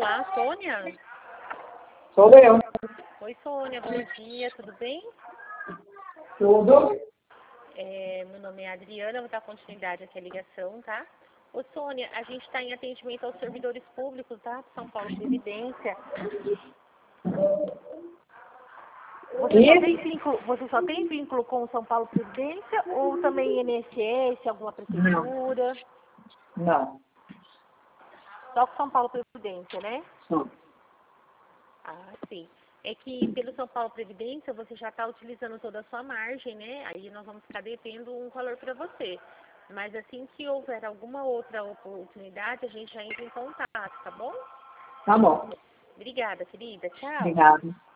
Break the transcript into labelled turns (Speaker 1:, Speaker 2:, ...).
Speaker 1: Olá, Sônia.
Speaker 2: Sou eu.
Speaker 1: Oi, Sônia, bom dia, tudo bem?
Speaker 2: Tudo?
Speaker 1: Meu nome é Adriana, vou dar continuidade aqui à ligação, tá? Ô, Sônia, a gente está em atendimento aos servidores públicos, tá? De São Paulo Previdência. Você só tem vínculo com o São Paulo Previdência ou também INSS, alguma prefeitura?
Speaker 2: Não.
Speaker 1: Só com São Paulo Previdência, né?
Speaker 2: Sim.
Speaker 1: Ah, sim. É que pelo São Paulo Previdência você já está utilizando toda a sua margem, né? Aí nós vamos ficar devendo um valor para você. Mas assim que houver alguma outra oportunidade, a gente já entra em contato, tá bom?
Speaker 2: Tá bom.
Speaker 1: Obrigada, querida. Tchau.
Speaker 2: Obrigada.